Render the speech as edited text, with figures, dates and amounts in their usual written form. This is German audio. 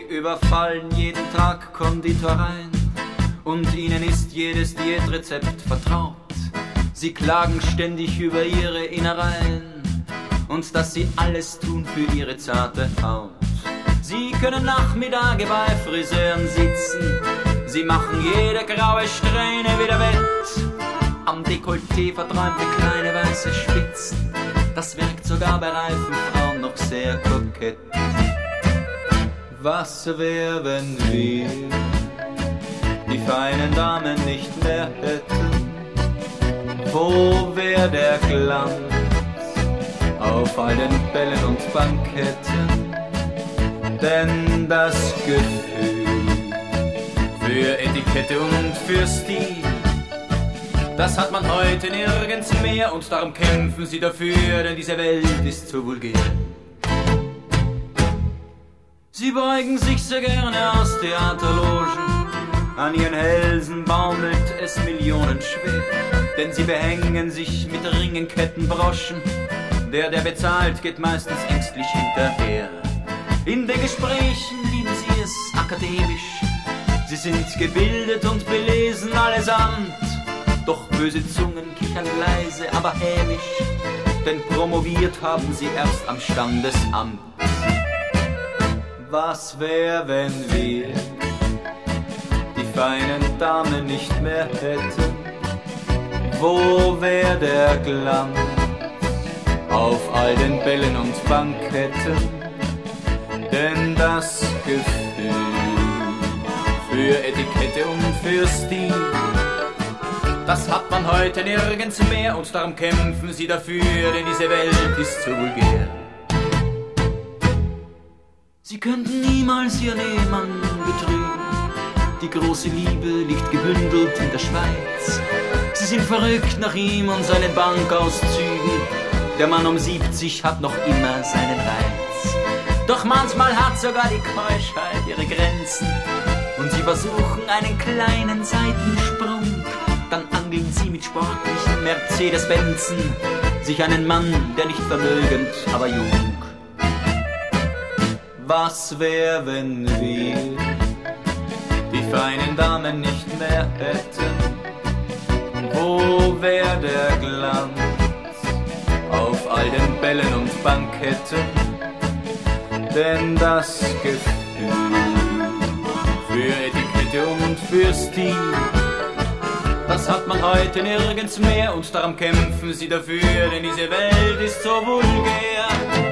überfallen jeden Tag Konditoreien und ihnen ist jedes Diätrezept vertraut. Sie klagen ständig über ihre Innereien und dass sie alles tun für ihre zarte Haut. Sie können Nachmittage bei Friseuren sitzen, sie machen jede graue Strähne wieder wett. Am Dekolleté verträumte kleine weiße Spitzen, das wirkt sogar bei reifen Frauen noch sehr kokett. Was wär, wenn wir die feinen Damen nicht mehr hätten? Wo wär der Glanz auf all den Bällen und Banketten? Denn das Gefühl für Etikette und für Stil, das hat man heute nirgends mehr und darum kämpfen sie dafür, denn diese Welt ist so vulgär. Sie beugen sich sehr gerne aus Theaterlogen, an ihren Hälsen baumelt es millionenschwer, denn sie behängen sich mit Ringen, Ketten, Broschen, der bezahlt, geht meistens ängstlich hinterher. In den Gesprächen lieben sie es akademisch, sie sind gebildet und belesen allesamt, doch böse Zungen kichern leise, aber hämisch, denn promoviert haben sie erst am Standesamt. Was wär, wenn wir die feinen Damen nicht mehr hätten? Wo wär der Glanz auf all den Bällen und Banketten? Denn das Gefühl für Etikette und für Stil, das hat man heute nirgends mehr und darum kämpfen sie dafür, denn diese Welt ist so vulgär. Sie könnten niemals ihren Ehemann betrügen, die große Liebe liegt gebündelt in der Schweiz. Sie sind verrückt nach ihm und seinen Bankauszügen, der Mann um 70 hat noch immer seinen Reiz. Doch manchmal hat sogar die Keuschheit ihre Grenzen und sie versuchen einen kleinen Seitensprung. Dann angeln sie mit sportlichen Mercedes-Benzen sich einen Mann, der nicht vermögend, aber jung. Was wär, wenn wir die feinen Damen nicht mehr hätten? Wo wär der Glanz auf all den Bällen und Banketten? Denn das Gefühl für Etikette und für Stil, das hat man heute nirgends mehr und darum kämpfen sie dafür, denn diese Welt ist so vulgär.